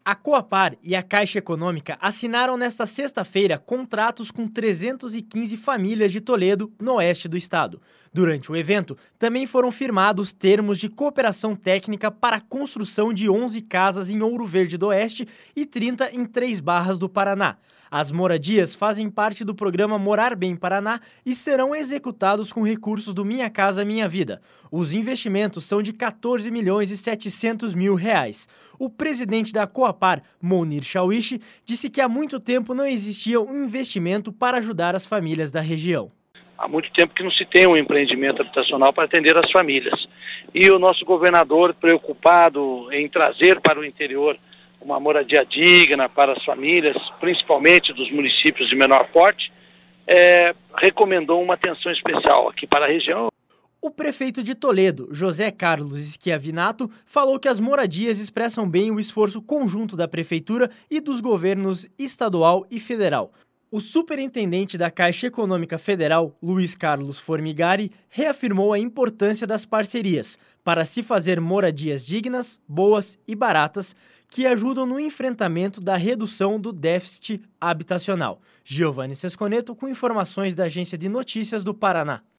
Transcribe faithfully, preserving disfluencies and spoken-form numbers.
A Coapar e a Caixa Econômica assinaram nesta sexta-feira contratos com trezentas e quinze famílias de Toledo, no oeste do estado. Durante o evento, também foram firmados termos de cooperação técnica para a construção de onze casas em Ouro Verde do Oeste e trinta em Três Barras do Paraná. As moradias fazem parte do programa Morar Bem Paraná e serão executados com recursos do Minha Casa Minha Vida. Os investimentos são de quatorze milhões e setecentos mil reais. O presidente da Coapar, Mounir Shawishi, disse que há muito tempo não existia um investimento para ajudar as famílias da região. Há muito tempo que não se tem um empreendimento habitacional para atender as famílias. E o nosso governador, preocupado em trazer para o interior uma moradia digna para as famílias, principalmente dos municípios de menor porte, é, recomendou uma atenção especial aqui para a região. O prefeito de Toledo, José Carlos Schiavinato, falou que as moradias expressam bem o esforço conjunto da prefeitura e dos governos estadual e federal. O superintendente da Caixa Econômica Federal, Luiz Carlos Formigari, reafirmou a importância das parcerias para se fazer moradias dignas, boas e baratas que ajudam no enfrentamento da redução do déficit habitacional. Giovanni Sesconeto com informações da Agência de Notícias do Paraná.